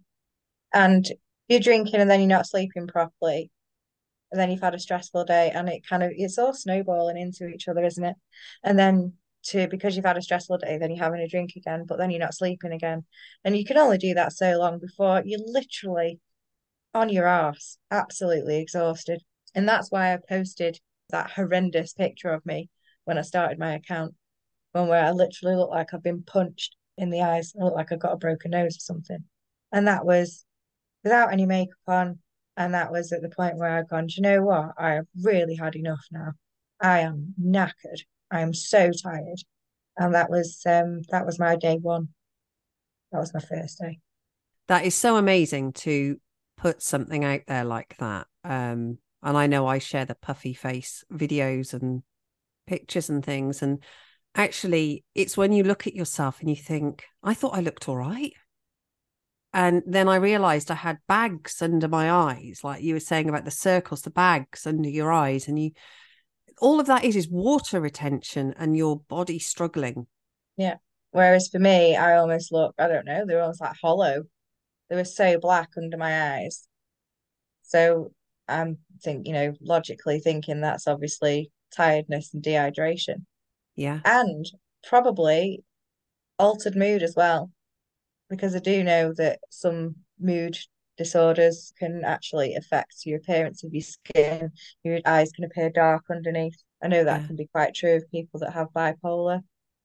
And you're drinking and then you're not sleeping properly. And then you've had a stressful day and it kind of, it's all snowballing into each other, isn't it? And then to, because you've had a stressful day, then you're having a drink again, but then you're not sleeping again. And you can only do that so long before you're literally on your arse, absolutely exhausted. And that's why I posted that horrendous picture of me when I started my account, one where I literally look like I've been punched in the eyes. I look like I've got a broken nose or something. And that was without any makeup on. And that was at the point where I'd gone, do you know what? I have really had enough now. I am knackered. I am so tired. And that was um that was my day one. That was my first day. That is so amazing to put something out there like that. Um, and I know I share the puffy face videos and pictures and things. And actually, it's when you look at yourself and you think, I thought I looked all right. And then I realized I had bags under my eyes, like you were saying about the circles, the bags under your eyes. And you, all of that is, is water retention and your body struggling. Yeah. Whereas for me, I almost look, I don't know, they were almost like hollow. They were so black under my eyes. So I'm think, you know, logically thinking that's obviously tiredness and dehydration. Yeah. And probably altered mood as well, because I do know that some mood disorders can actually affect your appearance of your skin. Your eyes can appear dark underneath. I know that Yeah. can be quite true of people that have bipolar,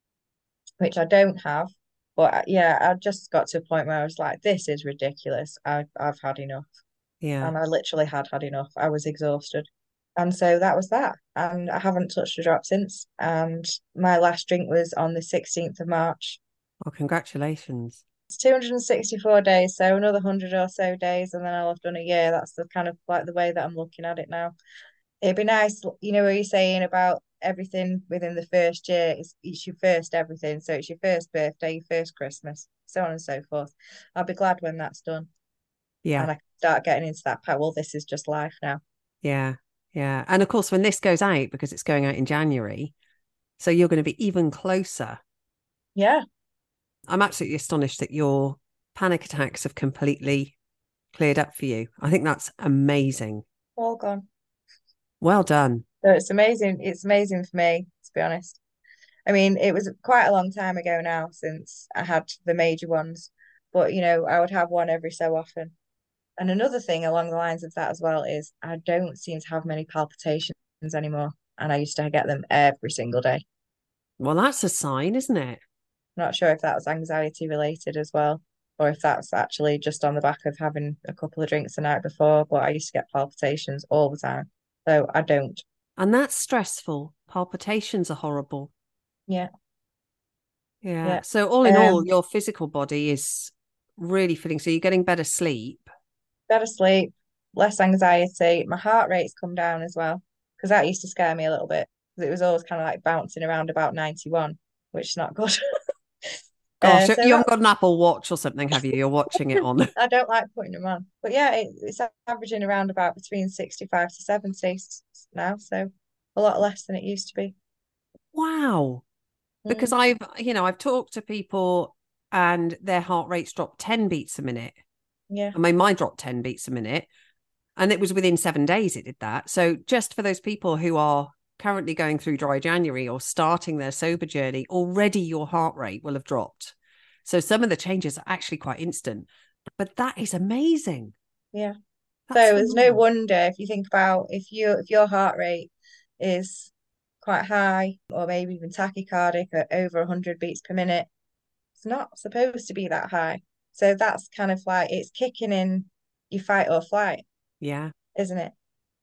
which I don't have. But uh, yeah, I just got to a point where I was like, this is ridiculous. I, I've had enough. Yeah. And I literally had had enough. I was exhausted. And so that was that. And I haven't touched a drop since. And my last drink was on the sixteenth of March. Well, congratulations. It's two hundred sixty-four days, so another one hundred or so days, and then I'll have done a year. That's the kind of like the way that I'm looking at it now. It'd be nice, you know, what you're saying about everything within the first year. It's, it's your first everything. So it's your first birthday, your first Christmas, so on and so forth. I'll be glad when that's done Yeah. and I can start getting into that part. Well, this is just life now. Yeah. Yeah. And of course, when this goes out, because it's going out in January, so you're going to be even closer. Yeah, I'm absolutely astonished that your panic attacks have completely cleared up for you. I think that's amazing. all gone. Well done. So it's amazing. It's amazing for me, to be honest. I mean, it was quite a long time ago now since I had the major ones, but you know, I would have one every so often. And another thing along the lines of that as well is I don't seem to have many palpitations anymore. And I used to get them every single day. Well, that's a sign, isn't it? Not sure if that was anxiety related as well, or if that's actually just on the back of having a couple of drinks the night before. But I used to get palpitations all the time. So I don't. And that's stressful. Palpitations are horrible. Yeah. Yeah. Yeah. So all in all, Um, your physical body is really feeling. So you're getting better sleep. better sleep, less anxiety. My heart rate's come down as well because that used to scare me a little bit because it was always kind of like bouncing around about ninety-one, which is not good. Gosh, uh, so you that haven't got an Apple Watch or something, have you? You're watching it on. I don't like putting them on, but yeah, it, it's averaging around about between sixty-five to seventy now, so a lot less than it used to be. Wow. Because Mm, I've, you know, I've talked to people and their heart rates dropped ten beats a minute. yeah, I mean, mine dropped ten beats a minute. And it was within seven days it did that. So just for those people who are currently going through dry January or starting their sober journey, already your heart rate will have dropped. So some of the changes are actually quite instant. But that is amazing. yeah. That's So it's no phenomenal. wonder if you think about if you if your heart rate is quite high or maybe even tachycardic at over one hundred beats per minute, it's not supposed to be that high. So that's kind of like it's kicking in your fight or flight, Yeah. isn't it?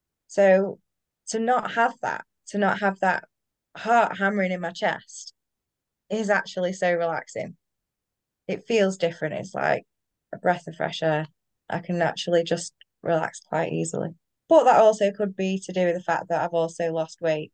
So to not have that, to not have that heart hammering in my chest is actually so relaxing. It feels different. It's like a breath of fresh air. I can actually just relax quite easily. But that also could be to do with the fact that I've also lost weight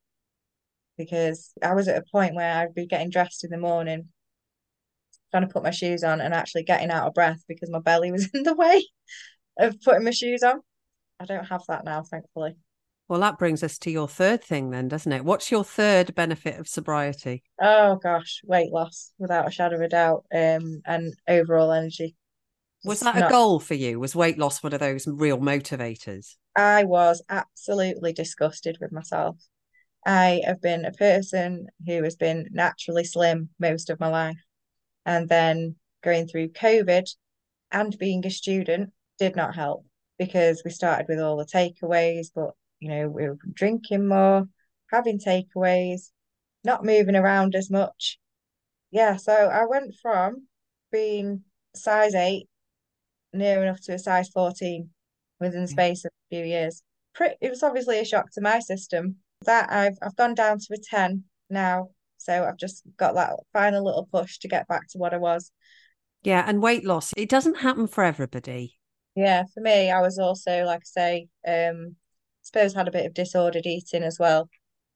because I was at a point where I'd be getting dressed in the morning, trying to put my shoes on and actually getting out of breath because my belly was in the way of putting my shoes on. I don't have that now, thankfully. Well, that brings us to your third thing then, doesn't it? What's your third benefit of sobriety? Oh gosh, weight loss without a shadow of a doubt, um, and overall energy. Was Just that a not, goal for you? Was weight loss one of those real motivators? I was absolutely disgusted with myself. I have been a person who has been naturally slim most of my life. And then going through COVID and being a student did not help because we started with all the takeaways, but you know, we were drinking more, having takeaways, not moving around as much. Yeah, so I went from being size eight near enough to a size fourteen within the Yeah. space of a few years. Pretty, it was obviously a shock to my system. That I've I've gone down to a ten now. So I've just got that final little push to get back to what I was. Yeah. And weight loss, it doesn't happen for everybody. Yeah, for me, I was also, like I say, um, suppose had a bit of disordered eating as well.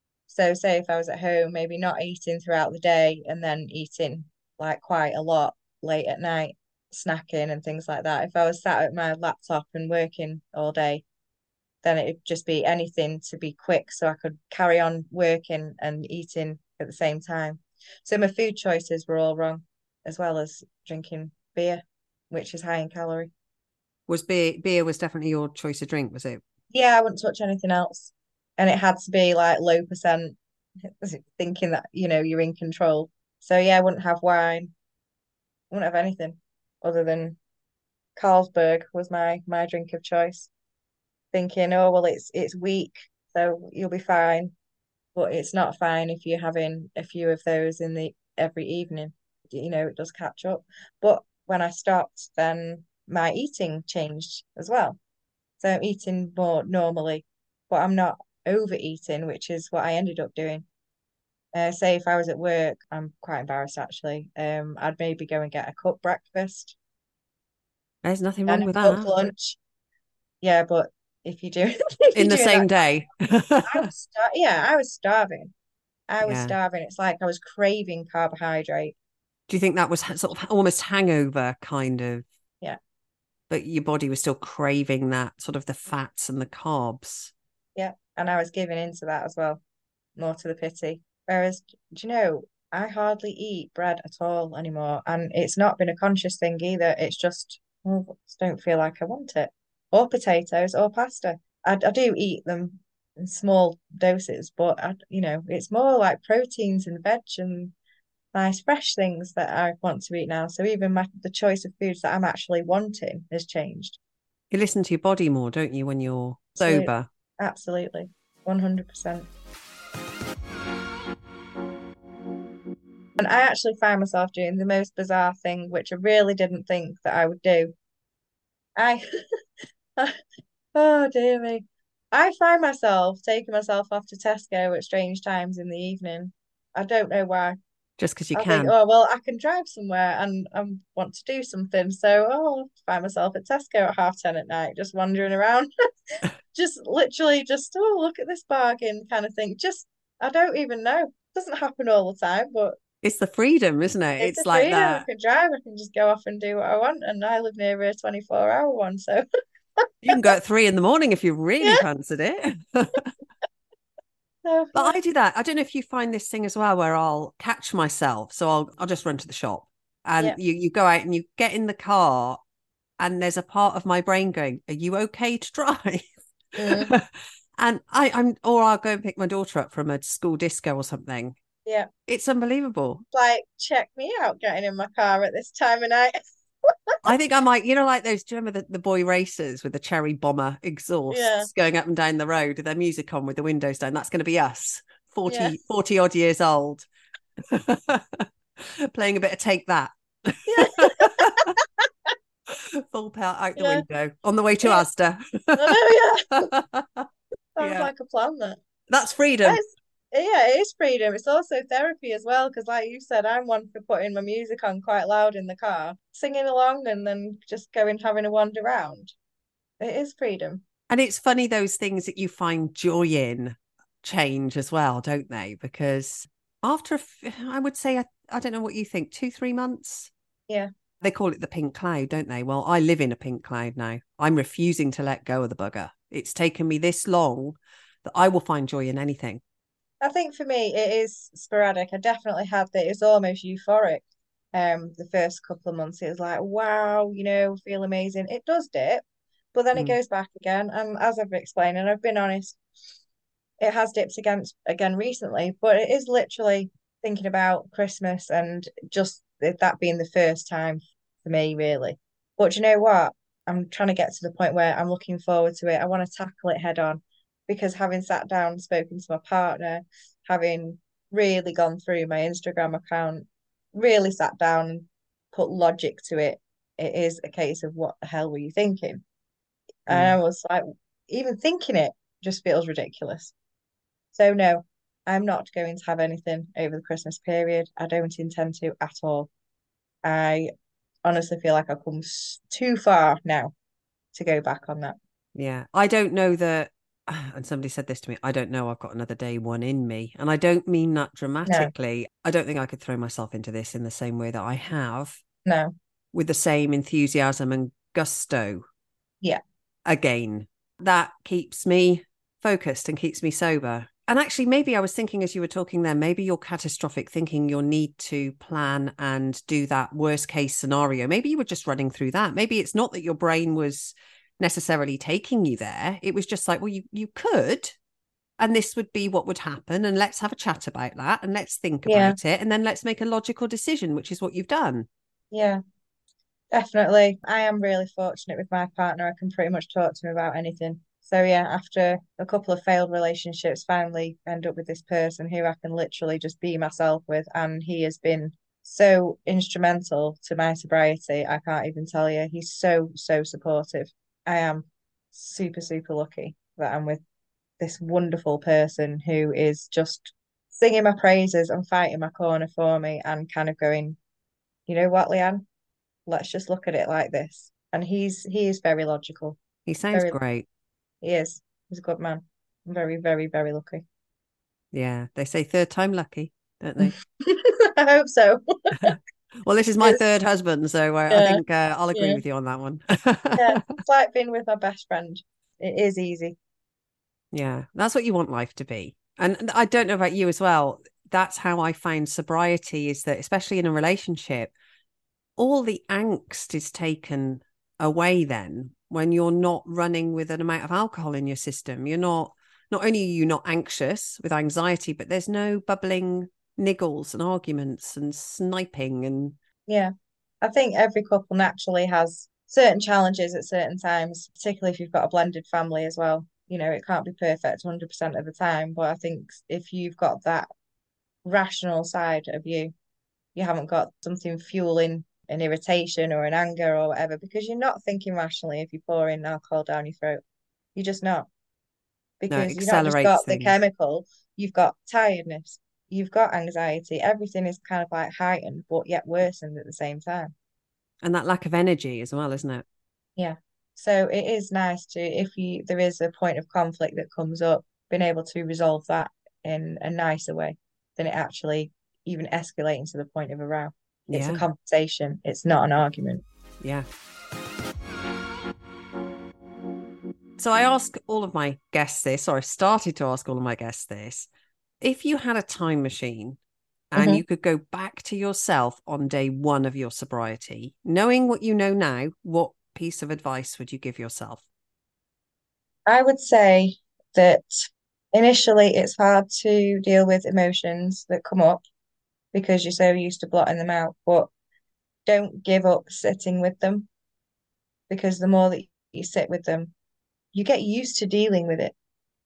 So say if I was at home, maybe not eating throughout the day and then eating like quite a lot late at night, snacking and things like that. If I was sat at my laptop and working all day, then it'd just be anything to be quick so I could carry on working and eating at the same time. So my food choices were all wrong, as well as drinking beer, which is high in calorie. Was beer beer was definitely your choice of drink, was it? Yeah, I wouldn't touch anything else. And it had to be like low percent, thinking that, you know, you're in control. So yeah, I wouldn't have wine, wouldn't have anything other than Carlsberg was my my drink of choice. Thinking, oh well, it's it's weak, so you'll be fine. But it's not fine if you're having a few of those in the every evening. You know, it does catch up. But when I stopped, then my eating changed as well. So I'm eating more normally, but I'm not overeating, which is what I ended up doing. Uh, say if I was at work, I'm quite embarrassed actually. Um, I'd maybe go and get a cup breakfast There's nothing and wrong a with cup that. lunch. Yeah, but if you do, if In you're the doing same that, day. I was star yeah, I was starving. I was Yeah. starving. It's like I was craving carbohydrate. Do you think that was sort of almost hangover kind of, Yeah, but your body was still craving that sort of the fats and the carbs? yeah. And I was giving into that as well, more to the pity. Whereas, do you know, I hardly eat bread at all anymore. And it's not been a conscious thing either. It's just, oh, I just don't feel like I want it. Or potatoes or pasta. I, I do eat them in small doses, but I, you know, it's more like proteins and veg and nice fresh things that I want to eat now. So even my, the choice of foods that I'm actually wanting has changed. You listen to your body more, don't you, when you're Absolutely, sober? absolutely, one hundred percent. And I actually find myself doing the most bizarre thing, which I really didn't think that I would do. I, oh dear me. I find myself taking myself off to Tesco at strange times in the evening. I don't know why. Just because you I think, can. oh well, I can drive somewhere and I want to do something. So, oh, I'll find myself at Tesco at half ten at night, just wandering around, just literally just, oh, look at this bargain kind of thing. Just, I don't even know. Doesn't happen all the time, but It's the freedom, isn't it? it's It's a like freedom. I that. can drive. I can just go off and do what I want. And I live near a twenty-four hour one, so You can go at three in the morning if you really yeah. fancied it. So yeah, But I do that. I don't know if you find this thing as well where I'll catch myself. So I'll I'll just run to the shop and yeah. you you go out and you get in the car and there's a part of my brain going, are you okay to drive? Mm, And I, I'm or I'll go and pick my daughter up from a school disco or something. yeah. It's unbelievable. Like, check me out getting in my car at this time of night. I think I might, you know, like those, do you remember the, the boy racers with the cherry bomber Yeah, exhausts going up and down the road with their music on with the windows down? That's going to be us, yeah, forty, forty odd years old, playing a bit of Take That. yeah, Full pelt out the yeah. window on the way to Yeah. Asda. I know, yeah. Sounds Yeah, like a plan that. that's freedom. It's, yeah, it is freedom. It's also therapy as well, because like you said, I'm one for putting my music on quite loud in the car, singing along and then just going having a wander around. It is freedom. And it's funny, those things that you find joy in change as well, don't they? Because after, I would say, I, I don't know what you think, two, three months, Yeah. they call it the pink cloud, don't they? Well, I live in a pink cloud now. I'm refusing to let go of the bugger. It's taken me this long that I will find joy in anything. I think for me it is sporadic. I definitely had that. It's almost euphoric. Um, the first couple of months, it was like, wow, you know, feel amazing. It does dip, but then it Mm, goes back again. And as I've explained, and I've been honest, it has dipped against again recently, but it is literally thinking about Christmas and just that being the first time for me, really. But you know what? I'm trying to get to the point where I'm looking forward to it. I want to tackle it head on because having sat down and spoken to my partner, having really gone through my Instagram account, really sat down and put logic to it, it is a case of what the hell were you thinking? And I mm. was like, even thinking it just feels ridiculous. So no, I'm not going to have anything over the Christmas period. I don't intend to at all. I honestly feel like I've come s- too far now to go back on that. Yeah. I don't know that, and somebody said this to me, I don't know I've got another day one in me. And I don't mean that No, dramatically. I don't think I could throw myself into this in the same way that I have no, with the same enthusiasm and gusto yeah, again. That keeps me focused and keeps me sober. And actually, maybe I was thinking as you were talking there, maybe your catastrophic thinking, your need to plan and do that worst case scenario, maybe you were just running through that. Maybe it's not that your brain was necessarily taking you there. It was just like, well, you, you could, and this would be what would happen. And let's have a chat about that. And let's think yeah, about it. And then let's make a logical decision, which is what you've done. yeah, definitely. I am really fortunate with my partner. I can pretty much talk to him about anything. So yeah, after a couple of failed relationships, finally end up with this person who I can literally just be myself with, and he has been so instrumental to my sobriety. I can't even tell you. He's so, so supportive. I am super, super lucky that I'm with this wonderful person who is just singing my praises and fighting my corner for me and kind of going, you know what, Leanne, let's just look at it like this. And he's he is very logical. He sounds Very great. he is. He's a good man. I'm very, very, very lucky. Yeah. They say third time lucky, don't they? I hope so. Well, this is my It's third husband, so uh, I yeah, think uh, I'll agree yeah, with you on that one. yeah. It's like being with my best friend. It is easy. Yeah, that's what you want life to be. And I don't know about you as well. That's how I find sobriety is that, especially in a relationship, all the angst is taken away then when you're not running with an amount of alcohol in your system. You're not, not only are you not anxious with anxiety, but there's no bubbling niggles and arguments and sniping and Yeah. I think every couple naturally has certain challenges at certain times, particularly if you've got a blended family as well. You know, it can't be perfect one hundred percent of the time, but I think if you've got that rational side of you, you haven't got something fueling an irritation or an anger or whatever, because you're not thinking rationally if you're pouring alcohol down your throat. You're just not. No, it because you've not just accelerates got the things. chemical, you've got tiredness, you've got anxiety. Everything is kind of like heightened, but yet worsened at the same time. And that lack of energy as well, isn't it? Yeah. So it is nice to, if you there is a point of conflict that comes up, being able to resolve that in a nicer way than it actually even escalating to the point of a row. It's a Yeah. conversation. It's not an argument. Yeah. So I ask all of my guests this, or I started to ask all of my guests this. If you had a time machine and hmm you could go back to yourself on day one of your sobriety, knowing what you know now, what piece of advice would you give yourself? I would say that initially it's hard to deal with emotions that come up because you're so used to blotting them out, but don't give up sitting with them because the more that you sit with them, you get used to dealing with it.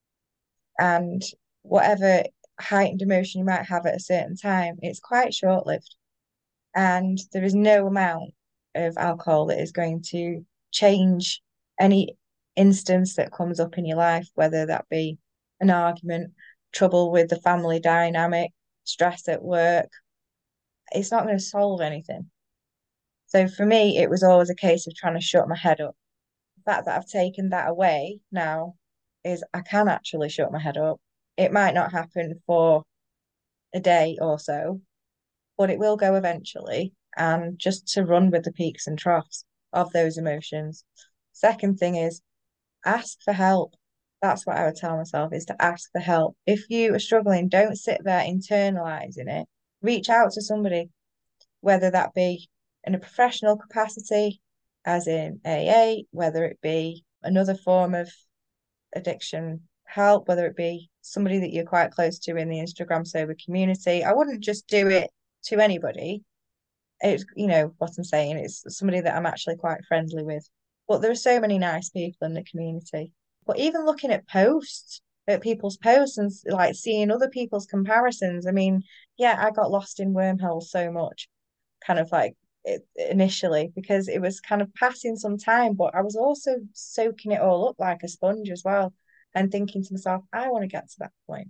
And whatever heightened emotion you might have at a certain time, it's quite short-lived. And there is no amount of alcohol that is going to change any instance that comes up in your life, whether that be an argument, trouble with the family dynamic, stress at work. It's not going to solve anything. So for me, it was always a case of trying to shut my head up. The fact that I've taken that away now is I can actually shut my head up. It might not happen for a day or so, but it will go eventually. And just to run with the peaks and troughs of those emotions. Second thing is ask for help. That's what I would tell myself is to ask for help. If you are struggling, don't sit there internalizing it. Reach out to somebody, whether that be in a professional capacity, as in A A, whether it be another form of addiction help, whether it be somebody that you're quite close to in the Instagram sober community. I wouldn't just do it to anybody. It's, you know, what I'm saying, it's somebody that I'm actually quite friendly with. But there are so many nice people in the community. But even looking at posts, at people's posts and like seeing other people's comparisons, I mean, yeah, I got lost in wormholes so much, kind of like it, initially, because it was kind of passing some time, but I was also soaking it all up like a sponge as well and thinking to myself, I want to get to that point.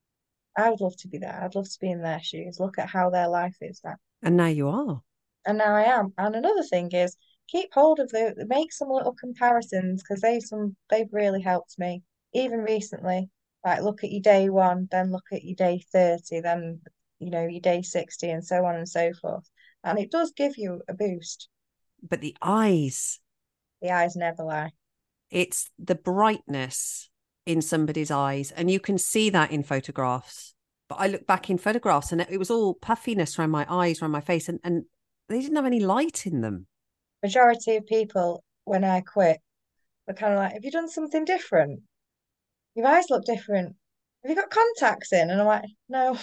I would love to be there. I'd love to be in their shoes. Look at how their life is now. And now you are. And now I am. And another thing is keep hold of the make some little comparisons because they've some they've really helped me. Even recently, like look at your day one, then look at your day thirty, then you know, your day sixty and so on and so forth. And it does give you a boost. But the eyes, The eyes never lie. it's the brightness in somebody's eyes. And you can see that in photographs. But I look back in photographs and it was all puffiness around my eyes, around my face, and, and they didn't have any light in them. Majority of people, when I quit, were kind of like, have you done something different? Your eyes look different. Have you got contacts in? And I'm like, no.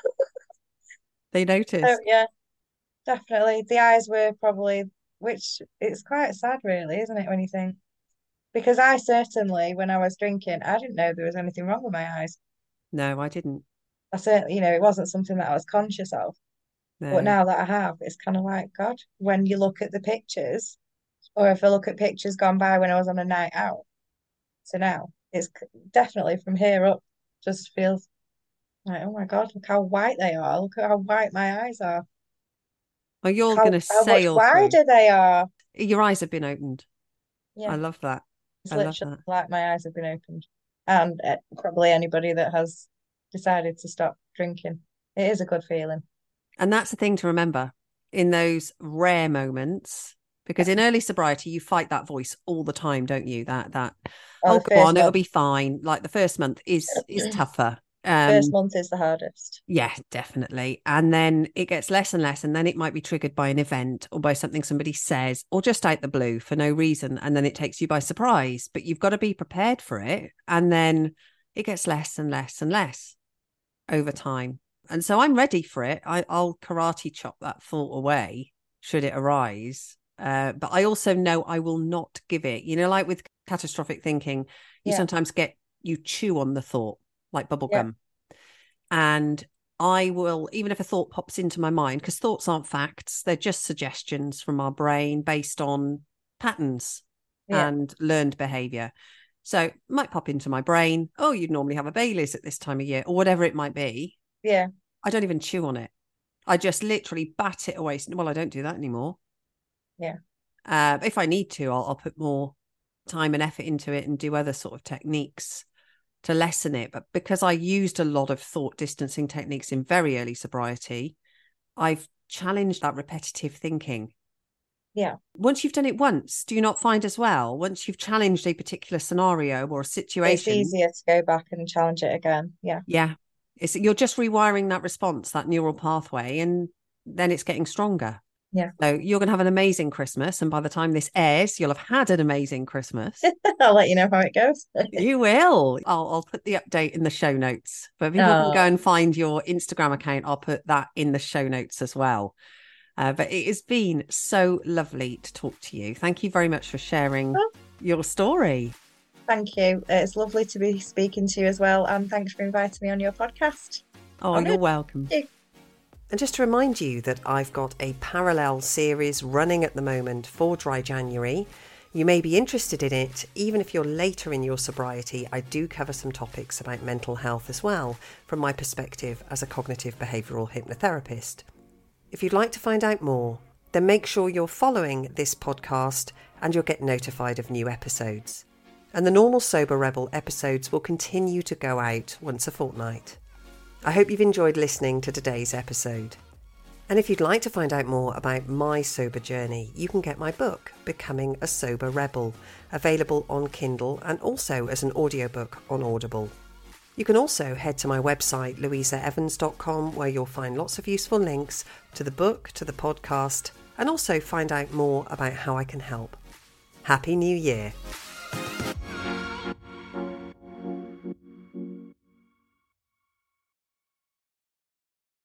They So noticed. yeah, definitely. The eyes were probably, which it's quite sad, really, isn't it, when you think? Because I certainly, when I was drinking, I didn't know there was anything wrong with my eyes. No, I didn't. I certainly, you know, it wasn't something that I was conscious of. But No. now that I have, it's kind of like, God, when you look at the pictures, or if I look at pictures gone by when I was on a night out to now, it's c- definitely from here up, just feels like, oh my God, look how white they are. Look at how white my eyes are. Oh, you're going How to how much sail through. wider they are. Your eyes have been opened. I Yeah. love that. It's I love literally that. like my eyes have been opened. And uh, probably anybody that has decided to stop drinking. It is a good feeling. And that's the thing to remember in those rare moments, because in Yeah. early sobriety, you fight that voice all the time, don't you? That, that, Oh, oh, the go first on, it'll month. be fine. Like the first month is, is tougher. First Um, month is the hardest. yeah, definitely. And then it gets less and less. And then it might be triggered by an event or by something somebody says or just out the blue for no reason. And then it takes you by surprise, but you've got to be prepared for it. And then it gets less and less and less over time. And so I'm ready for it. I, I'll karate chop that thought away should it arise. Uh, but I also know I will not give it. You know, like with catastrophic thinking, you Yeah. sometimes get, you chew on the thought like bubble Yeah. gum. And I will, even if a thought pops into my mind, because thoughts aren't facts, they're just suggestions from our brain based on patterns Yeah. and learned behavior. So it might pop into my brain, oh, you'd normally have a Baileys at this time of year, or whatever it might be. Yeah. I don't even chew on it. I just literally bat it away. Well, I don't do that anymore. Yeah. Uh, if I need to, I'll, I'll put more time and effort into it and do other sort of techniques to lessen it. But because I used a lot of thought distancing techniques in very early sobriety, I've challenged that repetitive thinking. Yeah. Once you've done it once, do you not find as well, once you've challenged a particular scenario or a situation, it's easier to go back and challenge it again. Yeah. Yeah. It's, you're just rewiring that response, that neural pathway, and then it's getting stronger. Yeah. So you're going to have an amazing Christmas. And by the time this airs, you'll have had an amazing Christmas. I'll let you know how it goes. You will. I'll, I'll put the update in the show notes. But people oh. can go and find your Instagram account. I'll put that in the show notes as well. Uh, but it has been so lovely to talk to you. Thank you very much for sharing oh. your story. Thank you. It's lovely to be speaking to you as well. And thanks for inviting me on your podcast. Oh, on you're it. welcome. Thank you. And just to remind you that I've got a parallel series running at the moment for Dry January. You may be interested in it, even if you're later in your sobriety. I do cover some topics about mental health as well, from my perspective as a cognitive behavioural hypnotherapist. If you'd like to find out more, then make sure you're following this podcast and you'll get notified of new episodes. And the normal Sober Rebel episodes will continue to go out once a fortnight. I hope you've enjoyed listening to today's episode. And if you'd like to find out more about my sober journey, you can get my book, Becoming a Sober Rebel, available on Kindle and also as an audiobook on Audible. You can also head to my website, louisa evans dot com, where you'll find lots of useful links to the book, to the podcast, and also find out more about how I can help. Happy New Year!